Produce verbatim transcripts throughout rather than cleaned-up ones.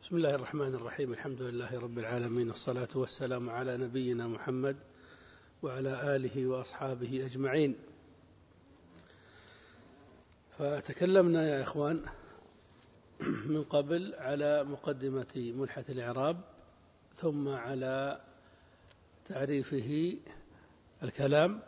بسم الله الرحمن الرحيم. الحمد لله رب العالمين، والصلاة والسلام على نبينا محمد وعلى آله وأصحابه أجمعين. فتكلمنا يا إخوان من قبل على مقدمة ملحة الإعراب، ثم على تعريفه الكلام،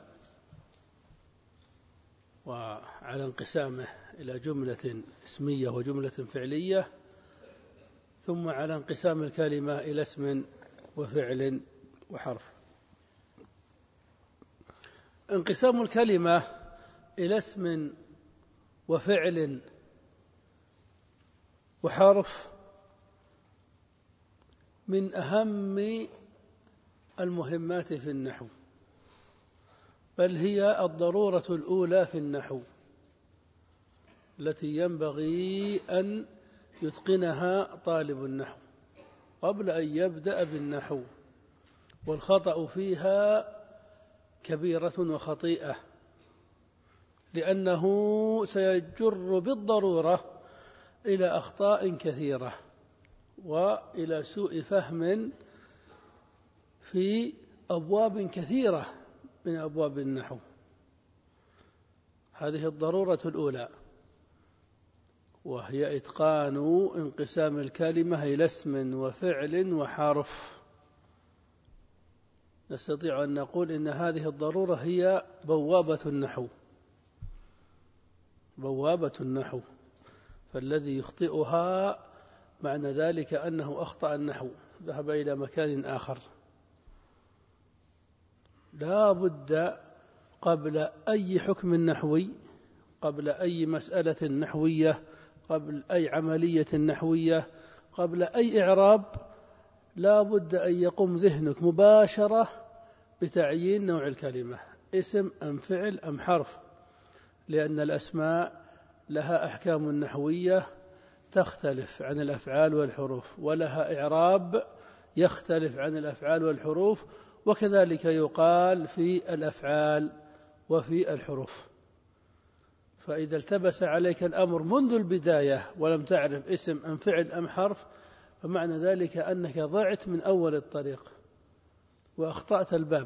وعلى انقسامه إلى جملة اسمية وجملة فعلية، ثم على انقسام الكلمة إلى اسم وفعل وحرف. انقسام الكلمة إلى اسم وفعل وحرف من أهم المهمات في النحو، بل هي الضرورة الأولى في النحو التي ينبغي أن يتقنها طالب النحو قبل أن يبدأ بالنحو، والخطأ فيها كبيرة وخطيئة، لأنه سيجر بالضرورة إلى أخطاء كثيرة وإلى سوء فهم في أبواب كثيرة من أبواب النحو. هذه الضرورة الأولى، وهي إتقان انقسام الكلمة إلى اسم وفعل وحرف. نستطيع أن نقول إن هذه الضرورة هي بوابة النحو، بوابة النحو، فالذي يخطئها معنى ذلك أنه أخطأ النحو، ذهب إلى مكان آخر. لا بد قبل أي حكم نحوي، قبل أي مسألة نحوية، قبل أي عملية نحوية، قبل أي إعراب، لا بد أن يقوم ذهنك مباشرة بتعيين نوع الكلمة، اسم أم فعل أم حرف، لأن الأسماء لها أحكام نحوية تختلف عن الأفعال والحروف، ولها إعراب يختلف عن الأفعال والحروف، وكذلك يقال في الأفعال وفي الحروف. فإذا التبس عليك الأمر منذ البداية ولم تعرف اسم أم فعل أم حرف، فمعنى ذلك أنك ضعت من أول الطريق وأخطأت الباب.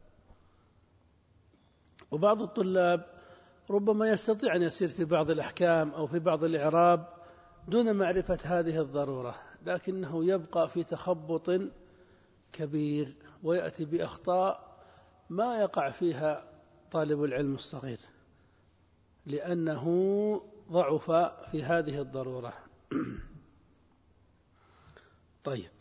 وبعض الطلاب ربما يستطيع أن يسير في بعض الأحكام أو في بعض الإعراب دون معرفة هذه الضرورة، لكنه يبقى في تخبط كبير ويأتي بأخطاء ما يقع فيها طالب العلم الصغير، لأنه ضعف في هذه الضرورة. طيب،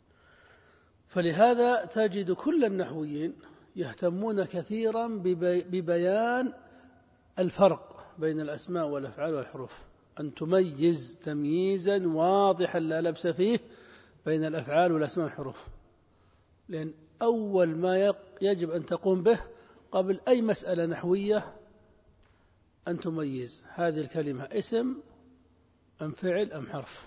فلهذا تجد كل النحويين يهتمون كثيرا ببيان الفرق بين الأسماء والأفعال والحروف، أن تميز تمييزا واضحا لا لبس فيه بين الأفعال والأسماء والحروف، لأن أول ما يجب أن تقوم به قبل أي مسألة نحوية أن تميز هذه الكلمة اسم أم فعل أم حرف.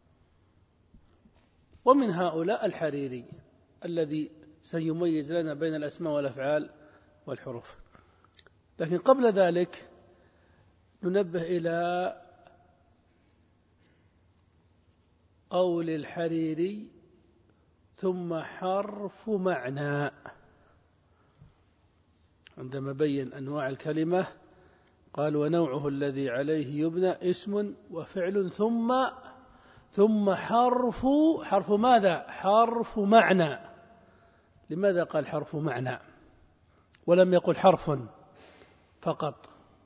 ومن هؤلاء الحريري الذي سيميز لنا بين الأسماء والأفعال والحروف. لكن قبل ذلك ننبه إلى قول الحريري ثم حرف معنى، عندما بين أنواع الكلمة قال ونوعه الذي عليه يبنى اسم وفعل ثم ثم حرف حرف ماذا؟ حرف معنى. لماذا قال حرف معنى ولم يقل حرف فقط؟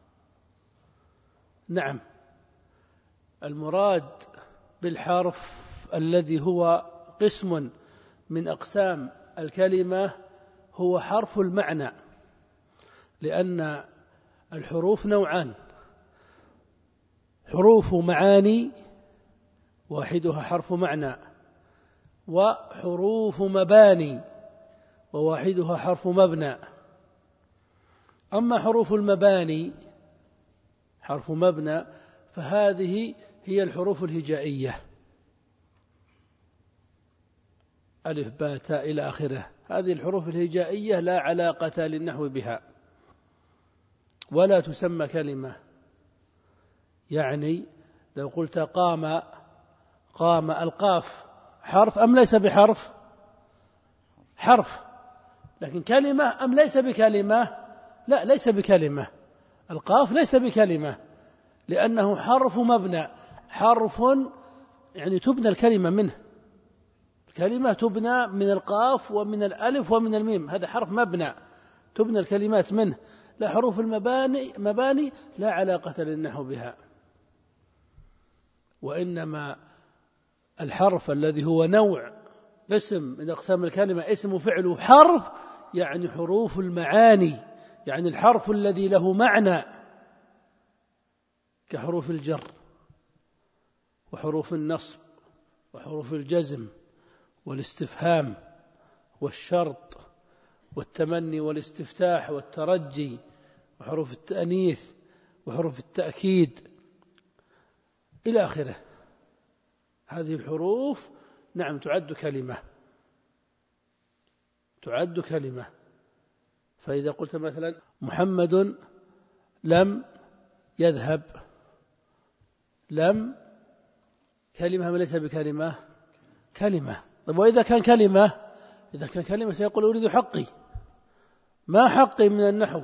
نعم، المراد بالحرف الذي هو قسم من أقسام الكلمة هو حرف المعنى، لأن الحروف نوعان: حروف معاني واحدها حرف معنى، وحروف مباني وواحدها حرف مبنى. أما حروف المباني حرف مبنى فهذه هي الحروف الهجائية، ألف باء تاء إلى آخره. هذه الحروف الهجائية لا علاقة للنحو بها ولا تسمى كلمة. يعني لو قلت قام قام القاف حرف أم ليس بحرف؟ حرف. لكن كلمة أم ليس بكلمة؟ لا، ليس بكلمة. القاف ليس بكلمة لأنه حرف مبنى، حرف يعني تبنى الكلمة منه. الكلمة تبنى من القاف ومن الألف ومن الميم، هذا حرف مبنى تبنى الكلمات منه. لا، حروف المباني مباني لا علاقة للنحو بها، وإنما الحرف الذي هو نوع اسم من أقسام الكلمة، اسم وفعل حرف، يعني حروف المعاني، يعني الحرف الذي له معنى، كحروف الجر وحروف النصب وحروف الجزم والاستفهام والشرط والتمني والاستفتاح والترجي وحروف التأنيث وحروف التأكيد إلى آخره. هذه الحروف نعم تعد كلمة، تعد كلمة. فإذا قلت مثلا محمد لم يذهب، لم كلمة وليس بكلمة؟ كلمة. طيب وإذا كان كلمة، إذا كان كلمة سيقول أريد حقي، ما حقي من النحو؟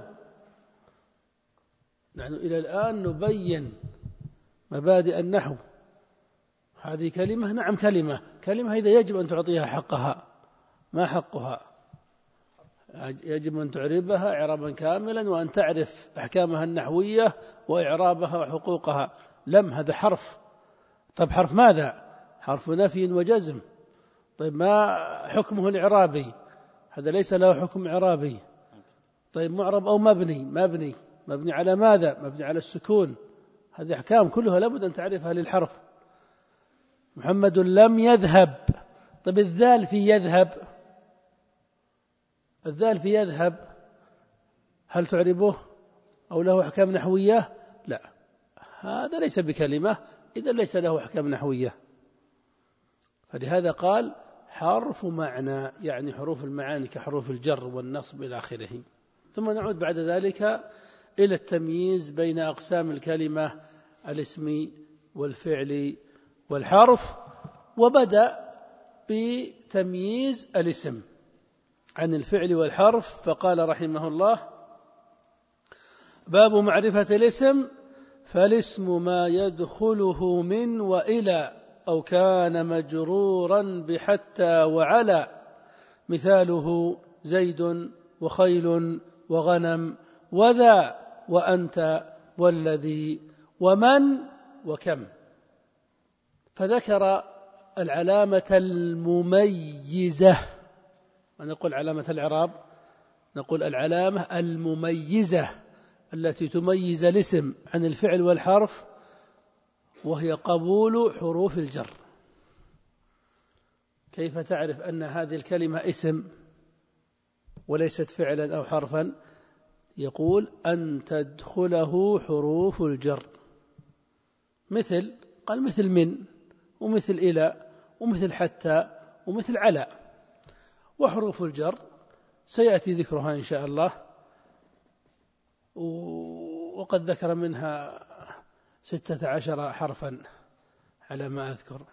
نحن إلى الآن نبين مبادئ النحو. هذه كلمة، نعم كلمة. كلمة إذا يجب أن تعطيها حقها، ما حقها؟ يجب أن تعربها إعرابا كاملا وأن تعرف أحكامها النحوية وإعرابها وحقوقها. لم هذا حرف. طيب حرف ماذا؟ حرف نفي وجزم. طيب ما حكمه الإعرابي؟ هذا ليس له حكم إعرابي. طيب معرب أو مبني؟ مبني. مبني على ماذا؟ مبني على السكون. هذه أحكام كلها لابد أن تعرفها للحرف. محمد لم يذهب. طيب الذال في يذهب، الذال في يذهب هل تعربه أو له أحكام نحوية؟ لا، هذا ليس بكلمة، إذا ليس له أحكام نحوية. فلهذا قال حرف معنى، يعني حروف المعاني كحروف الجر والنصب إلى آخره. ثم نعود بعد ذلك إلى التمييز بين أقسام الكلمة، الاسم والفعل والحرف. وبدأ بتمييز الاسم عن الفعل والحرف، فقال رحمه الله: باب معرفة الاسم. فالاسم ما يدخله من وإلى أو كان مجرورا بحتى وعلى، مثاله زيد وخيل وغنم وذا وأنت والذي ومن وكم. فذكر العلامة المميزة، نقول علامة الإعراب، نقول العلامة المميزة التي تميز الاسم عن الفعل والحرف، وهي قبول حروف الجر. كيف تعرف أن هذه الكلمة اسم وليست فعلا أو حرفا؟ يقول أن تدخله حروف الجر، مثل قال مثل من ومثل إلى ومثل حتى ومثل على. وحروف الجر سيأتي ذكرها إن شاء الله، وقد ذكر منها ستة عشر حرفا على ما أذكر،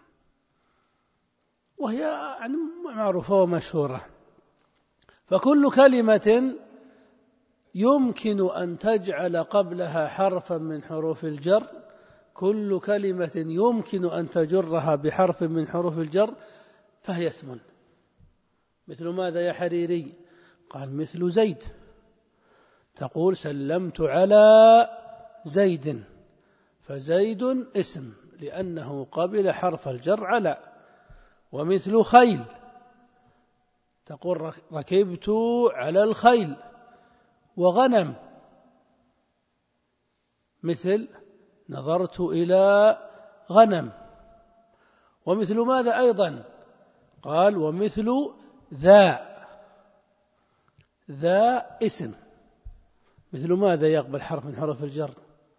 وهي يعني معروفة ومشهورة. فكل كلمة يمكن أن تجعل قبلها حرفا من حروف الجر، كل كلمة يمكن أن تجرها بحرف من حروف الجر فهي اسم. مثل ماذا يا حريري؟ قال مثل زيد، تقول سلمت على زيد، فزيد اسم لأنه قبل حرف الجر على. ومثل خيل، تقول ركبت على الخيل. وغنم مثل نظرت إلى غنم. ومثل ماذا أيضا؟ قال ومثل ذا، ذا اسم. مثل ماذا يقبل حرف من حروف الجر؟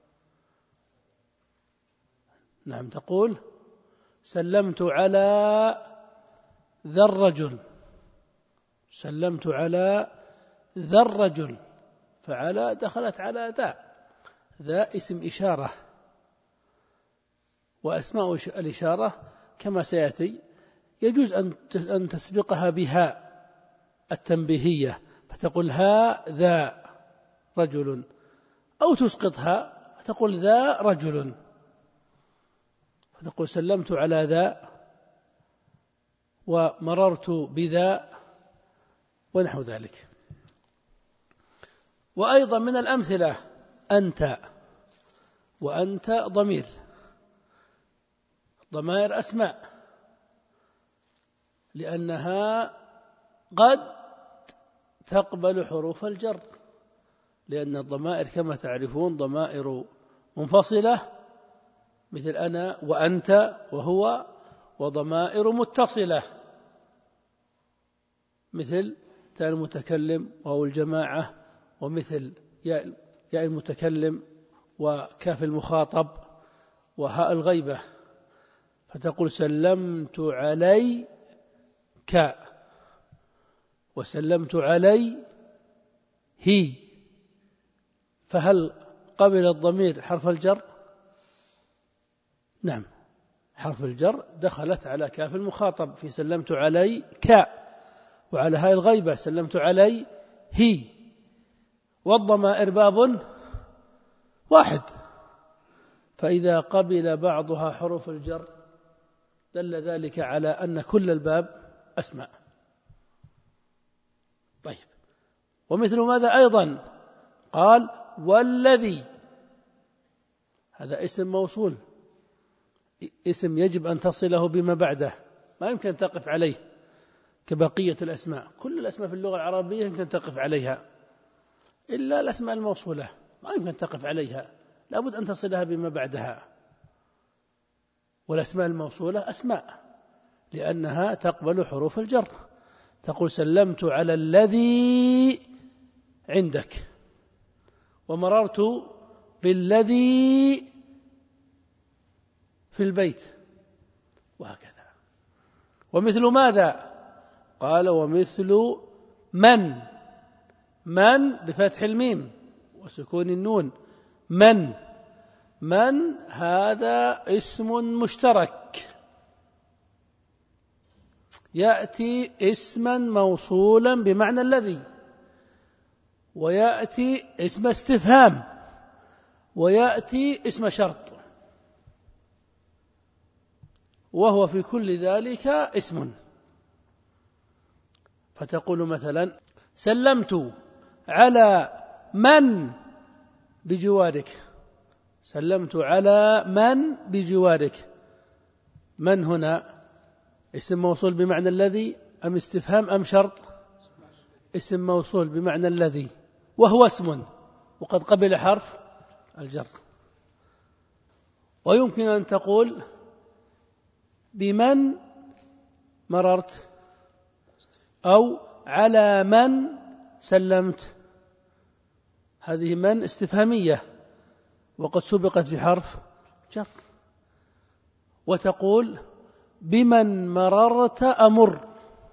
نعم، تقول سلمت على ذا الرجل، سلمت على ذا الرجل، فعلى دخلت على ذا، ذا اسم إشارة. وأسماء الإشارة كما سيأتي يجوز أن تسبقها بهاء التنبيهية فتقول ها ذا رجل، أو تسقطها فتقول ذا رجل، فتقول سلمت على ذا ومررت بذا ونحو ذلك. وأيضا من الأمثلة أنت، وأنت ضمير، ضمائر أسماء، لأنها قد تقبل حروف الجر، لأن الضمائر كما تعرفون ضمائر منفصلة مثل أنا وأنت وهو، وضمائر متصلة مثل تاء المتكلم وهو الجماعة، ومثل ياء المتكلم وكاف المخاطب وهاء الغيبة، فتقول سلمت عليك وسلمت علي هي، فهل قبل الضمير حرف الجر؟ نعم، حرف الجر دخلت على كاف المخاطب في سلمت عليك، وعلى هاء الغيبة سلمت علي هي، والضمائر باب واحد، فإذا قبل بعضها حروف الجر دل ذلك على أن كل الباب أسماء. طيب، ومثل ماذا أيضا؟ قال والذي، هذا اسم موصول، اسم يجب أن تصله بما بعده، ما يمكن تقف عليه كبقية الأسماء. كل الأسماء في اللغة العربية يمكن تقف عليها، إلا الأسماء الموصولة ما يمكن تقف عليها، لابد أن تصلها بما بعدها. والأسماء الموصولة أسماء لأنها تقبل حروف الجر، تقول سلمت على الذي عندك، ومررت بالذي في البيت، وهكذا. ومثل ماذا؟ قال ومثل من، من بفتح الميم وسكون النون، من، من هذا اسم مشترك يأتي اسما موصولا بمعنى الذي، ويأتي اسم استفهام، ويأتي اسم شرط، وهو في كل ذلك اسم. فتقول مثلا سلمت على من بجوارك، سلمت على من بجوارك، من هنا اسم موصول بمعنى الذي أم استفهام أم شرط؟ اسم موصول بمعنى الذي، وهو اسم وقد قبل حرف الجر. ويمكن أن تقول بمن مررت، أو على من سلمت، هذه من استفهامية وقد سبقت بحرف جر. وتقول بمن مررت أمر،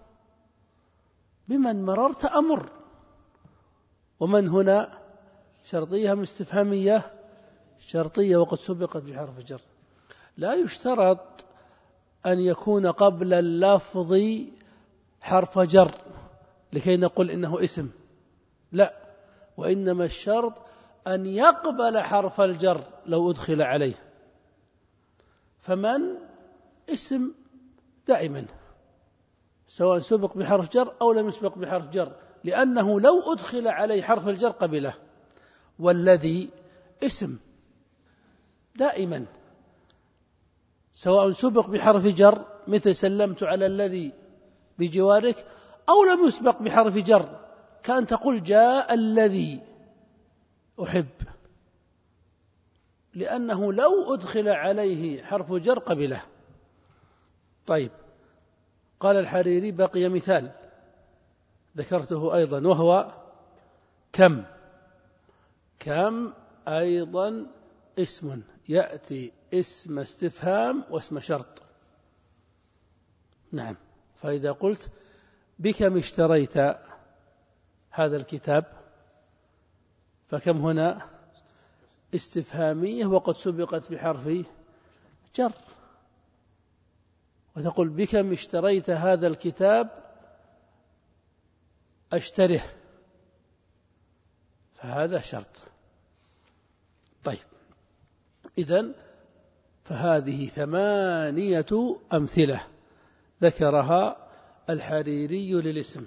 بمن مررت أمر، ومن هنا شرطية أم استفهامية؟ شرطية وقد سبقت بحرف جر. لا يشترط أن يكون قبل اللفظ حرف جر لكي نقول إنه اسم، لا، وإنما الشرط أن يقبل حرف الجر لو أدخل عليه. فمن اسم دائما سواء سبق بحرف جر أو لم يسبق بحرف جر، لأنه لو أدخل عليه حرف الجر قبله. والذي اسم دائما سواء سبق بحرف جر مثل سلمت على الذي بجوارك، أو لم يسبق بحرف جر كأن تقول جاء الذي أحب، لأنه لو أدخل عليه حرف جر قبله. طيب، قال الحريري بقي مثال ذكرته أيضا وهو كم. كم أيضا اسم يأتي اسم استفهام واسم شرط. نعم، فإذا قلت بكم اشتريت هذا الكتاب، فكم هنا استفهامية وقد سبقت بحرف جر، وتقول بكم اشتريت هذا الكتاب؟ أشتره، فهذا شرط. طيب، إذن فهذه ثمانية أمثلة ذكرها الحريري للاسم،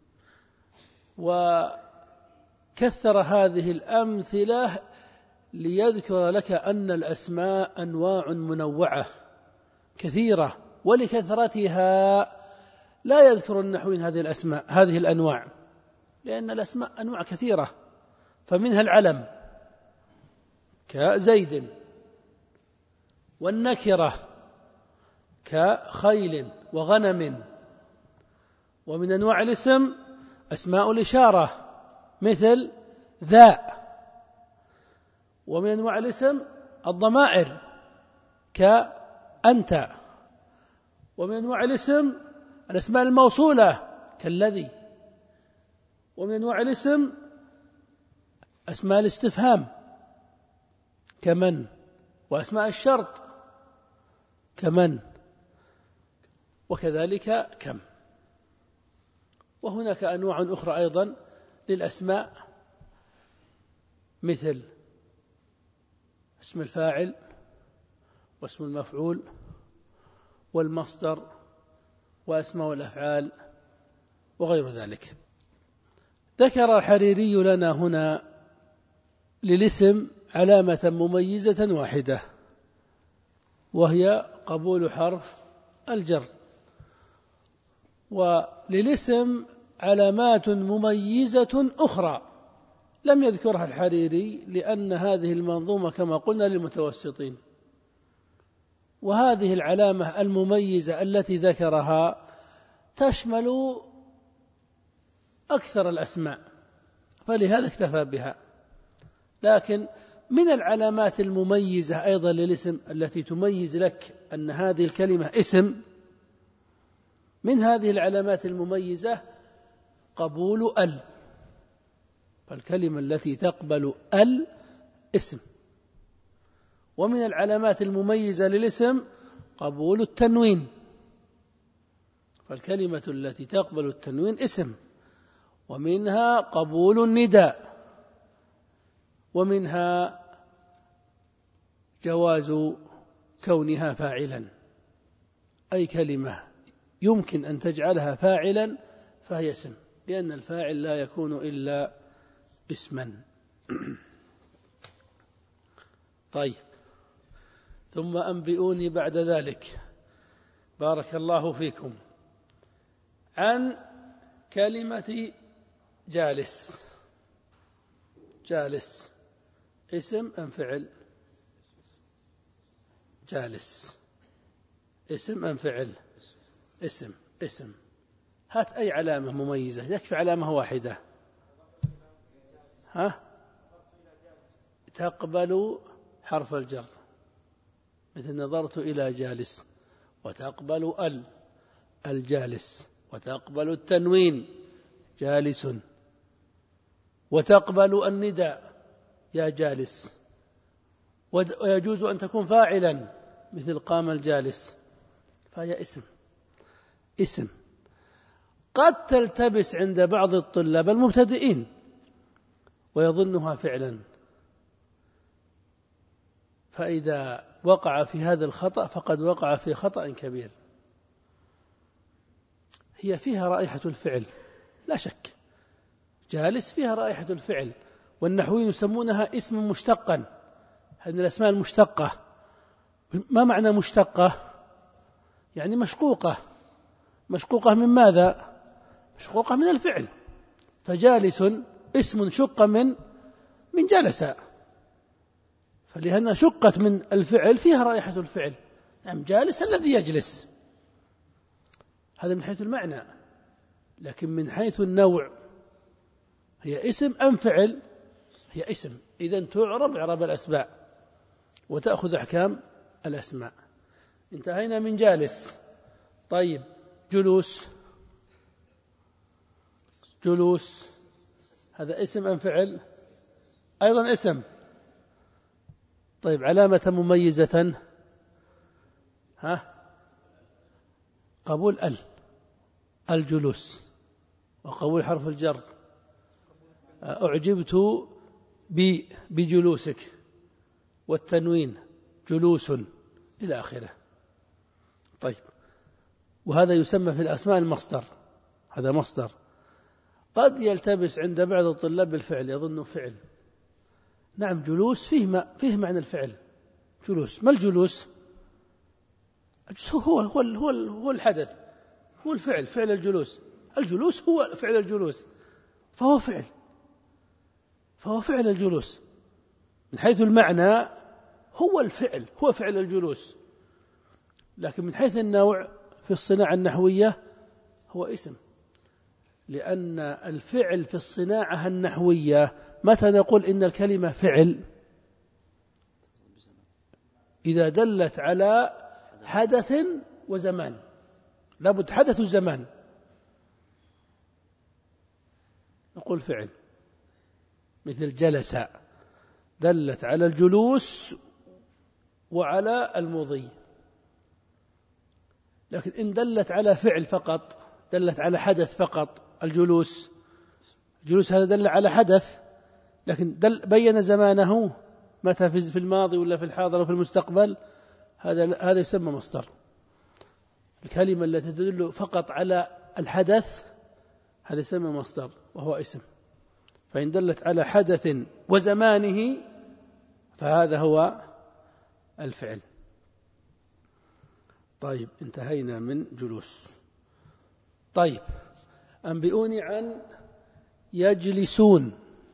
وكثر هذه الأمثلة ليذكر لك أن الأسماء أنواع منوعة كثيرة، ولكثرتها لا يذكر النحويين هذه الأسماء هذه الأنواع، لأن الأسماء أنواع كثيرة، فمنها العلم كزيد، والنكرة كخيل وغنم، ومن أنواع الاسم أسماء الإشارة مثل ذا، ومن أنواع الاسم الضمائر كأنت، ومن أنواع الاسم الأسماء الموصولة كالذي، ومن أنواع الاسم أسماء الاستفهام كمن، وأسماء الشرط كمن، وكذلك كم. وهناك أنواع أخرى أيضا للأسماء مثل اسم الفاعل واسم المفعول والمصدر وأسماء الأفعال وغير ذلك. ذكر الحريري لنا هنا للاسم علامة مميزة واحدة، وهي قبول حرف الجر. وللاسم علامات مميزة أخرى لم يذكرها الحريري، لأن هذه المنظومة كما قلنا للمتوسطين، وهذه العلامة المميزة التي ذكرها تشمل أكثر الأسماء، فلهذا اكتفى بها. لكن من العلامات المميزة أيضا للاسم التي تميز لك أن هذه الكلمة اسم، من هذه العلامات المميزة قبول ال، فالكلمة التي تقبل ال اسم. ومن العلامات المميزة للاسم قبول التنوين، فالكلمة التي تقبل التنوين اسم. ومنها قبول النداء، ومنها جواز كونها فاعلا، أي كلمة يمكن أن تجعلها فاعلا فهي اسم، لأن الفاعل لا يكون إلا اسما. طيب، ثم أنبئوني بعد ذلك بارك الله فيكم عن كلمة جالس. جالس اسم أم فعل؟ جالس اسم أم فعل؟ اسم. اسم. هات أي علامة مميزة، يكفي علامة واحدة. ها؟ تقبل حرف الجر مثل نظرت إلى جالس، وتقبل ال الجالس، وتقبل التنوين جالس، وتقبل النداء يا جالس، ويجوز أن تكون فاعلا مثل قام الجالس، فهي اسم. اسم قد تلتبس عند بعض الطلاب المبتدئين ويظنها فعلا، فإذا وقع في هذا الخطأ فقد وقع في خطأ كبير. هي فيها رائحة الفعل لا شك، جالس فيها رائحة الفعل، والنحويين يسمونها اسم مشتقا، هذه من الأسماء المشتقة. ما معنى مشتقة؟ يعني مشقوقة. مشقوقة من ماذا؟ مشقوقة من الفعل، فجالس اسم شق من من جلس، فلأنها شقت من الفعل فيها رائحة الفعل. نعم، جالس الذي يجلس، هذا من حيث المعنى، لكن من حيث النوع هي اسم أم فعل؟ هي اسم. إذن تعرب إعراب الأسماء وتأخذ أحكام الأسماء. انتهينا من جالس. طيب، جلوس. جلوس هذا اسم أم فعل؟ أيضا اسم. طيب، علامة مميزة. ها؟ قبول ال الجلوس، وقبول حرف الجر أعجبت بجلوسك، والتنوين جلوس إلى آخره. طيب، وهذا يسمى في الأسماء المصدر، هذا مصدر. قد يلتبس عند بعض الطلاب بالفعل، يظنه فعل. نعم، جلوس فيه, ما فيه معنى الفعل. جلوس، ما الجلوس؟ هو, هو, هو, هو الحدث، هو الفعل، فعل الجلوس. الجلوس هو فعل الجلوس، فهو فعل فهو فعل الجلوس من حيث المعنى، هو الفعل، هو فعل الجلوس. لكن من حيث النوع في الصناعة النحوية هو اسم، لأن الفعل في الصناعة النحوية متى نقول إن الكلمة فعل؟ إذا دلت على حدث وزمان، لابد حدث الزمان نقول فعل. مثل جلس، دلت على الجلوس وعلى المضي. لكن إن دلت على فعل فقط، دلت على حدث فقط، الجلوس الجلوس هذا دل على حدث، لكن دل بين زمانه متى، في الماضي ولا في الحاضر وفي المستقبل، هذا هذا يسمى مصدر. الكلمة التي تدل فقط على الحدث هذا يسمى مصدر وهو اسم. فإن دلت على حدث وزمانه فهذا هو الفعل. طيب، انتهينا من جلوس. طيب، أنبئوني عن يجلسون.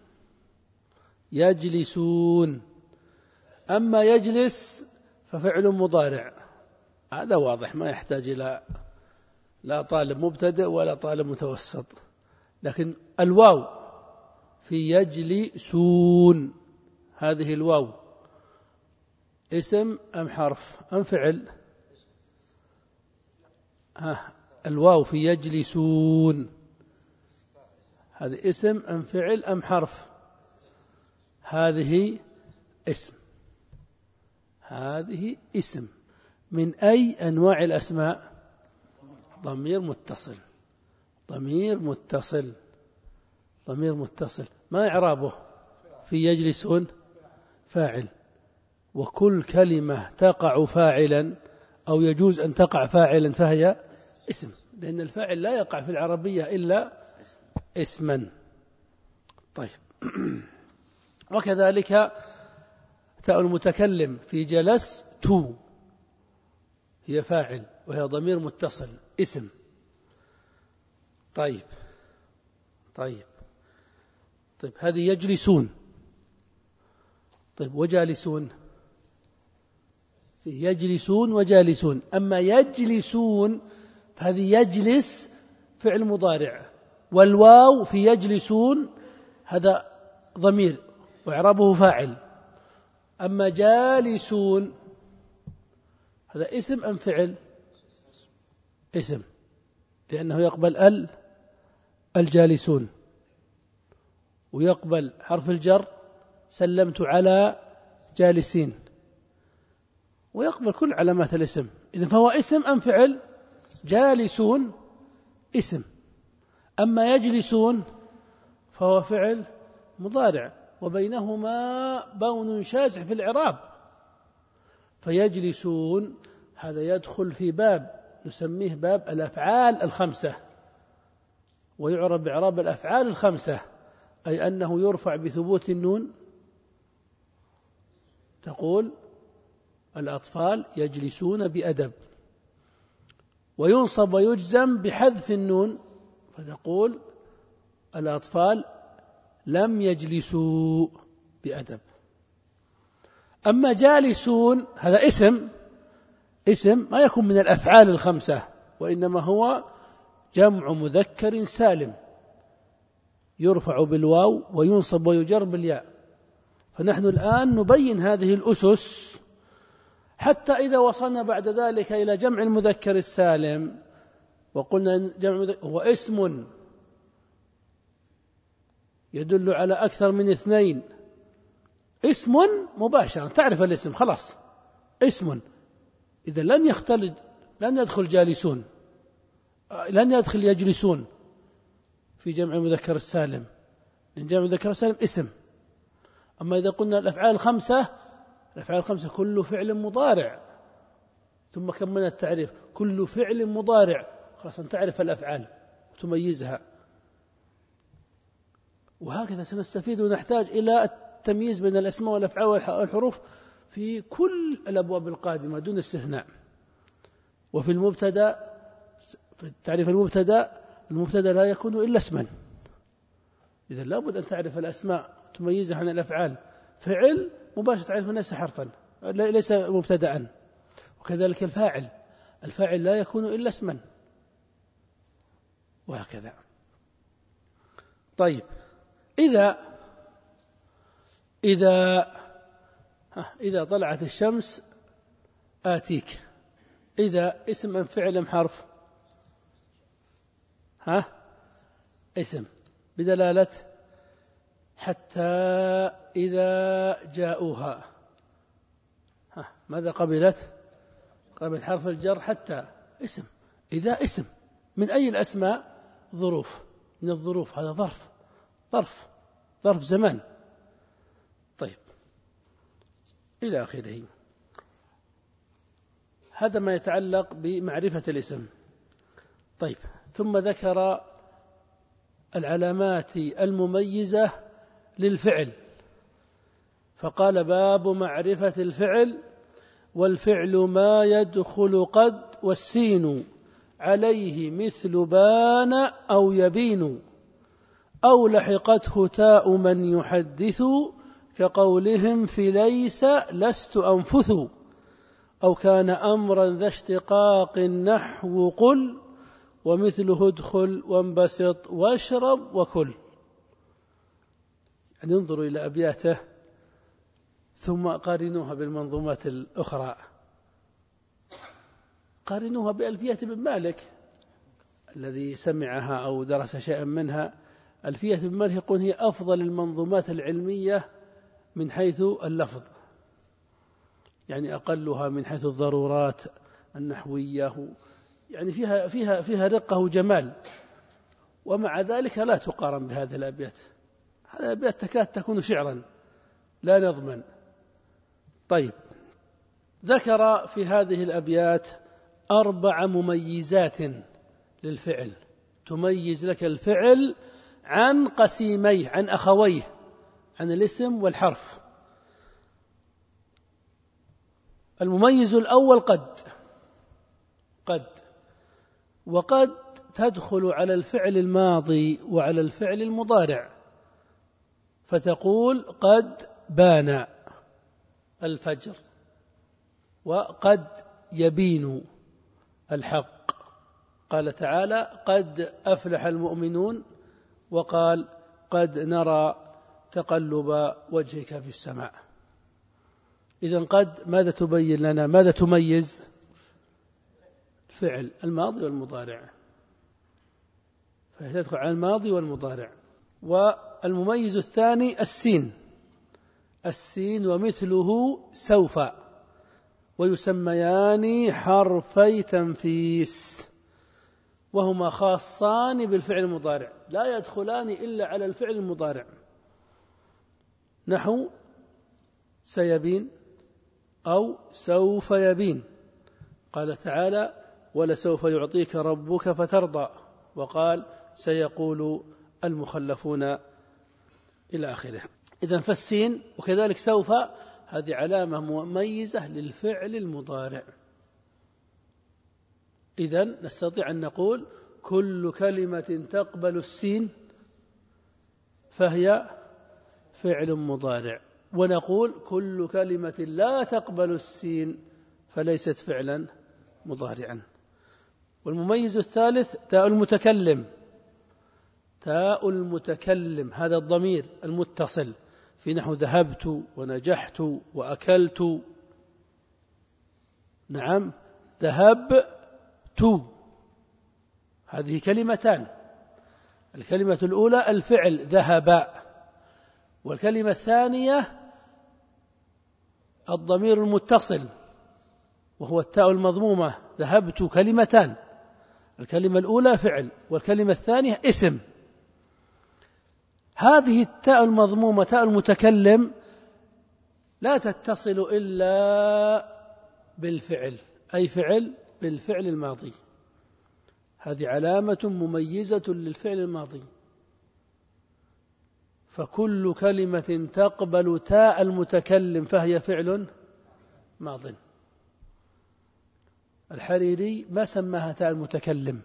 يجلسون، أما يجلس ففعل مضارع، هذا واضح، ما يحتاج إلى لا طالب مبتدئ ولا طالب متوسط. لكن الواو في يجلسون، هذه الواو اسم أم حرف أم فعل؟ ها، الواو في يجلسون هذا اسم أم فعل أم حرف؟ هذه اسم، هذه اسم. من أي أنواع الأسماء؟ ضمير متصل، ضمير متصل ضمير متصل. ما إعرابه في يجلسون؟ فاعل. وكل كلمة تقع فاعلا أو يجوز أن تقع فاعلا فهي اسم، لأن الفاعل لا يقع في العربية إلا اسما. طيب، وكذلك تاء المتكلم في جلست هي فاعل وهي ضمير متصل اسم. طيب طيب طيب هذه يجلسون. طيب، وجالسون؟ فيه يجلسون وجالسون. أما يجلسون فهذه يجلس فعل مضارع، والواو في يجلسون هذا ضمير وإعرابه فاعل. أما جالسون هذا اسم أم فعل؟ اسم، لأنه يقبل ال الجالسون، ويقبل حرف الجر سلمت على جالسين، ويقبل كل علامات الاسم. إذن فهو اسم أم فعل؟ جالسون اسم، أما يجلسون فهو فعل مضارع، وبينهما بون شاسع في الإعراب. فيجلسون هذا يدخل في باب نسميه باب الأفعال الخمسة، ويعرب بإعراب الأفعال الخمسة، أي أنه يرفع بثبوت النون، تقول الأطفال يجلسون بأدب، وينصب ويجزم بحذف النون، فتقول الأطفال لم يجلسوا بأدب. أما جالسون هذا اسم، اسم ما يكون من الأفعال الخمسة، وإنما هو جمع مذكر سالم يرفع بالواو وينصب ويجر بالياء. فنحن الآن نبين هذه الأسس، حتى إذا وصلنا بعد ذلك إلى جمع المذكر السالم وقلنا جمع المذكر هو اسم يدل على أكثر من اثنين، اسم مباشرة تعرف الاسم خلاص اسم. إذا لن يختلط، لن يدخل جالسون، لن يدخل يجلسون في جمع المذكر السالم، لأن جمع المذكر السالم اسم. أما إذا قلنا الأفعال الخمسة، الأفعال الخمسة كل فعل مضارع، ثم كملنا التعريف كل فعل مضارع، خلاص أن تعرف الأفعال وتميزها. وهكذا سنستفيد ونحتاج إلى التمييز بين الأسماء والأفعال والحروف في كل الأبواب القادمة دون استثناء. وفي المبتدأ، في التعريف المبتدأ، المبتدأ لا يكون إلا اسما، إذا لابد أن تعرف الأسماء تميزها عن الأفعال. فعل مباشرة تعرف ليس حرفا، ليس مبتدأ. وكذلك الفاعل، الفاعل لا يكون إلا اسما، وهكذا. طيب، إذا إذا إذا طلعت الشمس آتيك، إذا اسم أم فعل أم حرف؟ ها اسم بدلالة حتى إذا جاءوها. ها ماذا قبلت؟ قبل حرف الجر حتى، اسم. إذا اسم من أي الأسماء؟ ظروف، من الظروف، هذا ظرف، ظرف ظرف زمان. طيب إلى آخره. هذا ما يتعلق بمعرفة الاسم. طيب، ثم ذكر العلامات المميزة للفعل، فقال باب معرفة الفعل: والفعل ما يدخل قد والسين عليه مثل بان أو يبين، أو لحقته تاء من يحدث، كقولهم في ليس لست أنفث، أو كان أمرا ذا اشتقاق نحو قل، ومثله ادخل وانبسط واشرب وكل. يعني انظروا إلى أبياته ثم قارنوها بالمنظومات الأخرى. قارنوها بألفية ابن مالك الذي سمعها أو درس شيئا منها. ألفية ابن مالك يقول هي أفضل المنظومات العلمية من حيث اللفظ، يعني أقلها من حيث الضرورات النحوية، يعني فيها فيها فيها رقة وجمال، ومع ذلك لا تقارن بهذه الأبيات. هذه الأبيات تكاد تكون شعرا لا نظما. طيب، ذكر في هذه الأبيات أربع مميزات للفعل تميز لك الفعل عن قسيميه، عن أخويه، عن الاسم والحرف. المميز الأول قد. قد وقد تدخل على الفعل الماضي وعلى الفعل المضارع، فتقول قد بان الفجر، وقد يبين الحق. قال تعالى قد أفلح المؤمنون، وقال قد نرى تقلب وجهك في السماء. إذن قد ماذا تبين لنا؟ ماذا تميز؟ الفعل الماضي والمضارع، فهي تدخل على الماضي والمضارع. والمميز الثاني السين. السين ومثله سوف، ويسميان حرفي تنفيس، وهما خاصان بالفعل المضارع، لا يدخلان إلا على الفعل المضارع، نحو سيبين أو سوف يبين. قال تعالى ولسوف يعطيك ربك فترضى، وقال سيقول المخلفون إلى آخره. إذن فالسين وكذلك سوف هذه علامة مميزة للفعل المضارع. إذن نستطيع أن نقول كل كلمة تقبل السين فهي فعل مضارع، ونقول كل كلمة لا تقبل السين فليست فعلا مضارعا. والمميز الثالث تاء المتكلم. تاء المتكلم هذا الضمير المتصل في نحو ذهبت ونجحت وأكلت. نعم، ذهبت هذه كلمتان، الكلمة الأولى الفعل ذهب، والكلمة الثانية الضمير المتصل وهو التاء المضمومة. ذهبت كلمتان، الكلمة الأولى فعل والكلمة الثانية اسم. هذه التاء المضمومة تاء المتكلم لا تتصل إلا بالفعل، أي فعل بالفعل الماضي، هذه علامة مميزة للفعل الماضي. فكل كلمة تقبل تاء المتكلم فهي فعل ماض. الحريري ما سماها تاء المتكلم،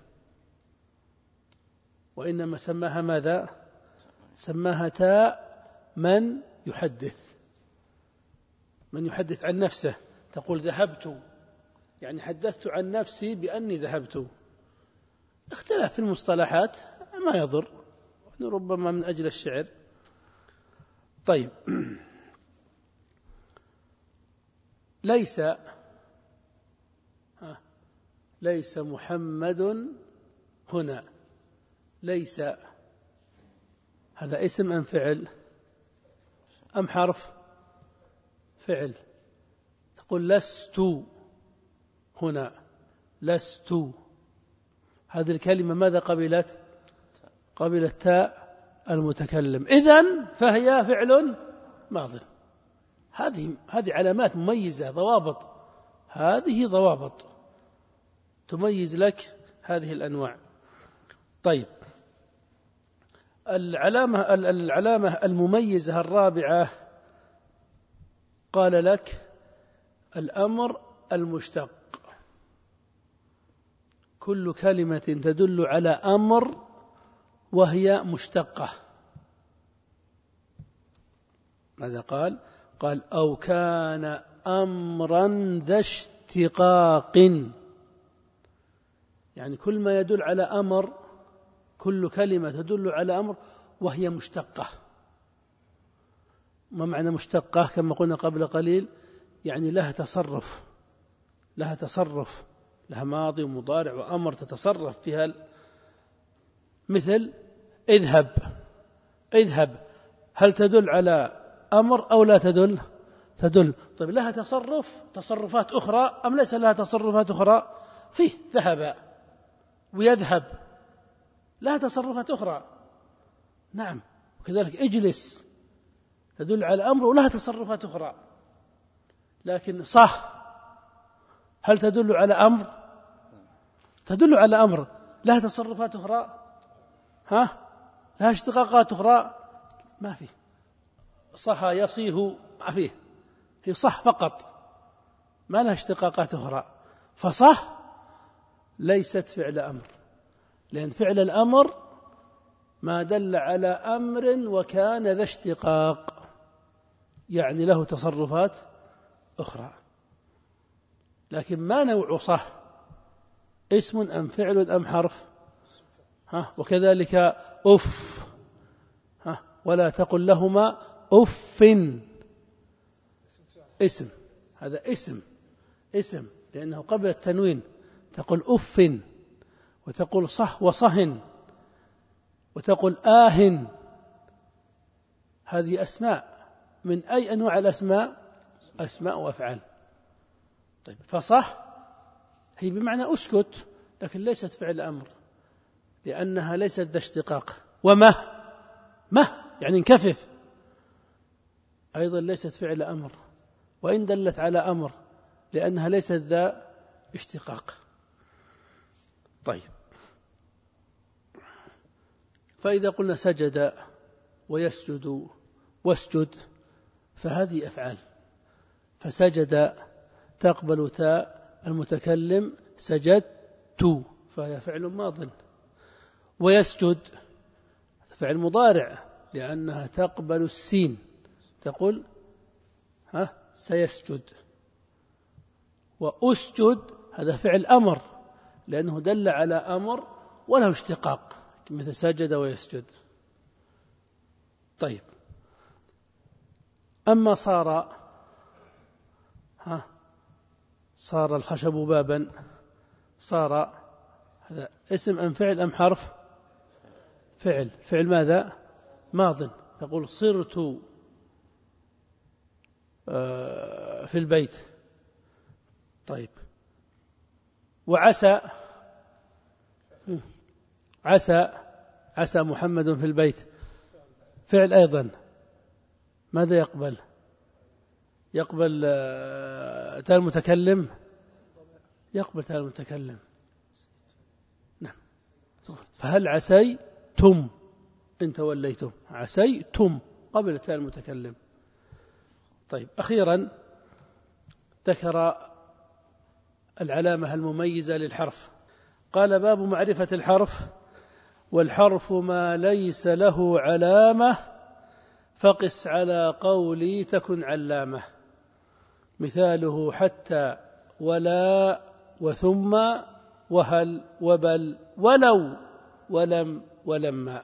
وإنما سماها ماذا؟ سماها تاء من يحدث، من يحدث عن نفسه. تقول ذهبت، يعني حدثت عن نفسي بأني ذهبت. اختلاف في المصطلحات ما يضر، ربما من أجل الشعر. طيب، ليس ليس محمد هنا. ليس هذا اسم أم فعل أم حرف؟ فعل. تقول لست هنا، لست. هذه الكلمة ماذا قبلت؟ قبلت تاء المتكلم، إذن فهي فعل ماض. هذه هذه علامات مميزة، ضوابط، هذه ضوابط تميز لك هذه الأنواع. طيب، العلامة العلامة المميزة الرابعة قال لك الأمر المشتق. كل كلمة تدل على أمر وهي مشتقة. ماذا قال؟ قال أو كان أمرا ذا اشتقاق، يعني كل ما يدل على أمر، كل كلمة تدل على أمر وهي مشتقة. ما معنى مشتقة؟ كما قلنا قبل قليل، يعني لها تصرف، لها تصرف، لها ماضي ومضارع وأمر تتصرف فيها. مثل اذهب، اذهب هل تدل على أمر أو لا تدل؟ تدل. طيب لها تصرف، تصرفات أخرى أم ليس لها تصرفات أخرى؟ فيه ذهب ويذهب، لها تصرفات أخرى. نعم. وكذلك اجلس تدل على أمر ولها تصرفات أخرى. لكن صح هل تدل على أمر؟ تدل على أمر، لها تصرفات أخرى؟ ها؟ لها اشتقاقات أخرى؟ ما فيه. صح يصيه ما فيه، هي صح فقط، ما لها اشتقاقات أخرى. فصح ليست فعل أمر، لأن فعل الأمر ما دل على أمر وكان ذا اشتقاق، يعني له تصرفات أخرى. لكن ما نوع صح؟ اسم أم فعل أم حرف؟ ها؟ وكذلك أف، ها؟ ولا تقل لهما أف، اسم، هذا اسم، اسم لأنه قبل التنوين. تقول أف، وتقول صح وصهن، وتقول آه. هذه أسماء. من أي أنواع الأسماء؟ أسماء وأفعال. طيب، فصح هي بمعنى أسكت، لكن ليست فعل أمر لأنها ليست ذا اشتقاق. ومه، مه يعني انكفف، أيضا ليست فعل أمر وإن دلت على أمر لأنها ليست ذا اشتقاق. طيب، فإذا قلنا سجد ويسجد واسجد فهذه أفعال. فسجد تقبل تاء المتكلم سجدت فهي فعل ماض. ويسجد فعل مضارع لأنها تقبل السين، تقول ها سيسجد. وأسجد هذا فعل أمر لأنه دل على أمر وله اشتقاق مثل سجد ويسجد. طيب، أما صار، ها صار الخشب بابا، صار هذا اسم أم فعل أم حرف؟ فعل. فعل ماذا؟ ماض. تقول صرت في البيت. طيب، وعسى عسى عسى محمد في البيت فعل أيضا، ماذا يقبل؟ يقبل تاء المتكلم، يقبل تاء المتكلم. نعم. فهل عسيتم إن توليتم؟ عسيتم قبل تاء المتكلم. طيب، أخيرا ذكر العلامة المميزة للحرف، قال: باب معرفة الحرف: والحرف ما ليس له علامة فقس على قولي تكن علامة. مثاله حتى ولا وثم وهل وبل ولو ولم ولما.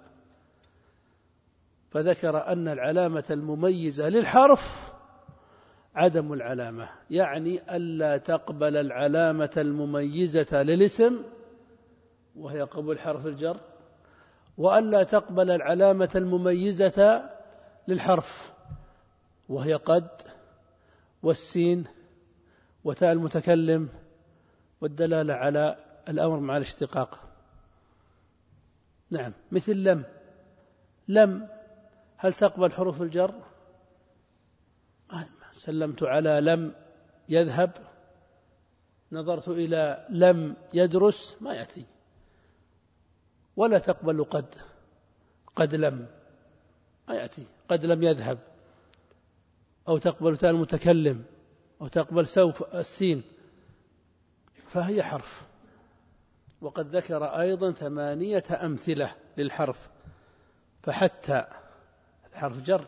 فذكر أن العلامة المميزة للحرف عدم العلامة، يعني ألا تقبل العلامة المميزة للاسم وهي قبول حرف الجر، وألا تقبل العلامة المميزة للحرف وهي قد والسين وتاء المتكلم والدلالة على الأمر مع الاشتقاق. نعم، مثل لم. لم هل تقبل حروف الجر؟ سلمت على لم يذهب، نظرت إلى لم يدرس، ما يأتي. ولا تقبل قد، قد لم ما يأتي، قد لم يذهب. أو تقبل تاء المتكلم، أو تقبل سوف السين، فهي حرف. وقد ذكر أيضا ثمانية أمثلة للحرف، فحتى حرف جر،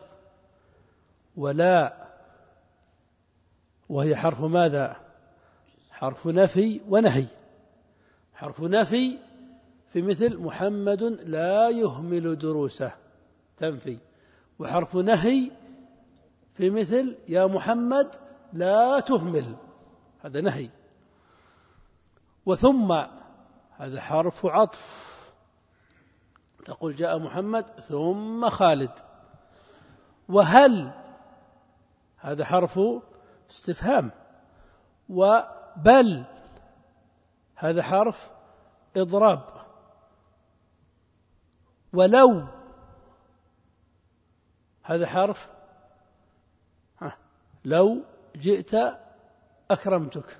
ولا وهي حرف ماذا؟ حرف نفي ونهي. حرف نفي في مثل محمد لا يهمل دروسه، تنفي. وحرف نهي في مثل يا محمد لا تهمل، هذا نهي. وثم هذا حرف عطف، تقول جاء محمد ثم خالد. وهل هذا حرف استفهام. وبل هذا حرف إضراب. ولو هذا حرف ها لو جئت أكرمتك،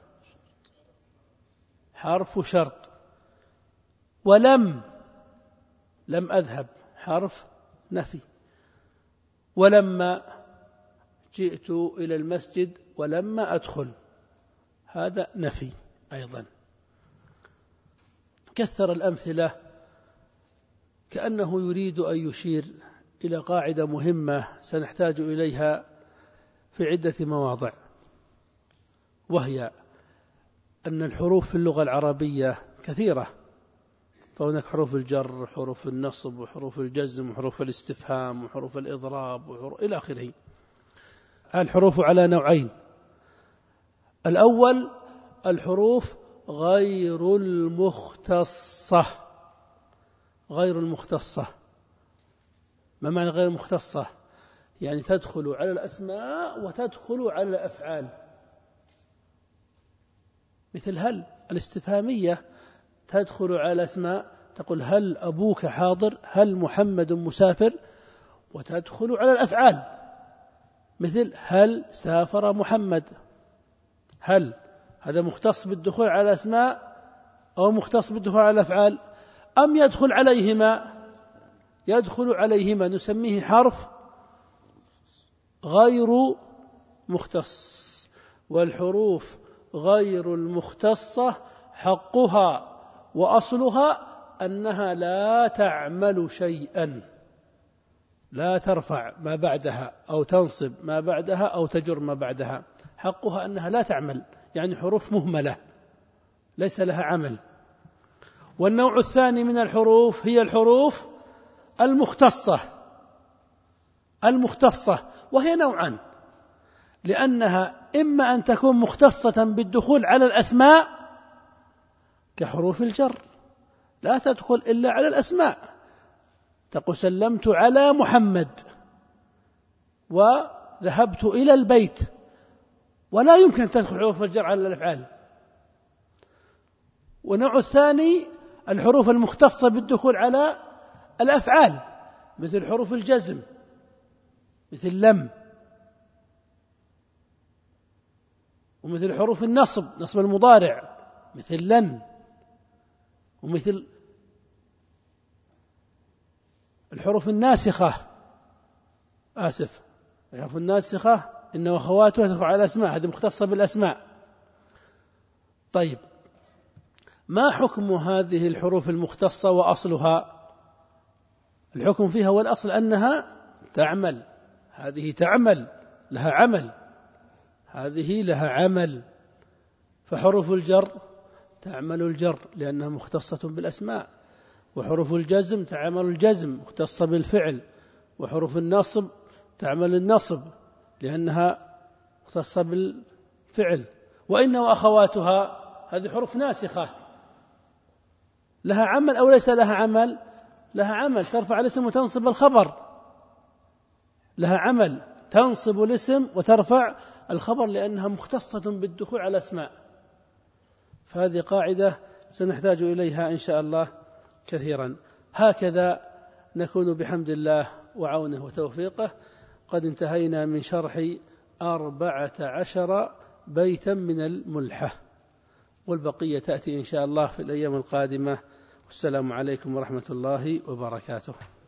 حرف شرط. ولم لم أذهب، حرف نفي. ولما جئت إلى المسجد ولما أدخل، هذا نفي أيضا. كثر الأمثلة كأنه يريد أن يشير إلى قاعدة مهمة سنحتاج إليها في عدة مواضع، وهي أن الحروف في اللغة العربية كثيرة، فهناك حروف الجر وحروف النصب وحروف الجزم وحروف الاستفهام وحروف الإضراب وحروف إلى آخره. الحروف على نوعين: الأول الحروف غير المختصة. غير المختصة ما معنى غير المختصة؟ يعني تدخل على الأسماء وتدخل على الأفعال. مثل هل الاستفهامية تدخل على الأسماء، تقول هل أبوك حاضر، هل محمد مسافر، وتدخل على الأفعال مثل هل سافر محمد. هل هذا مختص بالدخول على الأسماء أو مختص بالدخول على الأفعال، أم يدخل عليهما؟ يدخل عليهما، نسميه حرف غير مختص. والحروف غير المختصة حقها وأصلها أنها لا تعمل شيئا، لا ترفع ما بعدها أو تنصب ما بعدها أو تجر ما بعدها، حقها أنها لا تعمل، يعني حروف مهملة ليس لها عمل. والنوع الثاني من الحروف هي الحروف المختصة. المختصة وهي نوعان، لأنها إما أن تكون مختصة بالدخول على الأسماء كحروف الجر، لا تدخل إلا على الأسماء، تقول سلمت على محمد وذهبت إلى البيت، ولا يمكن تدخل حروف الجر على الأفعال. والنوع الثاني الحروف المختصة بالدخول على الأفعال مثل حروف الجزم، مثل لم، ومثل حروف النصب، نصب المضارع، مثل لن، ومثل الحروف الناسخة، آسف الحروف الناسخة إن وأخواتها تدخل على الأسماء، هذه مختصة بالأسماء. طيب، ما حكم هذه الحروف المختصة وأصلها؟ الحكم فيها والأصل أنها تعمل، هذه تعمل، لها عمل، هذه لها عمل. فحروف الجر تعمل الجر لأنها مختصة بالأسماء، وحروف الجزم تعمل الجزم مختصة بالفعل، وحروف النصب تعمل النصب لأنها مختصة بالفعل. وإن وأخواتها هذه حروف ناسخة، لها عمل أو ليس لها عمل؟ لها عمل، ترفع الاسم وتنصب الخبر، لها عمل، تنصب الاسم وترفع الخبر لأنها مختصة بالدخول على الأسماء. فهذه قاعدة سنحتاج إليها إن شاء الله كثيرا. هكذا نكون بحمد الله وعونه وتوفيقه قد انتهينا من شرح أربعة عشر بيتا من الملحة، والبقية تأتي إن شاء الله في الأيام القادمة. والسلام عليكم ورحمة الله وبركاته.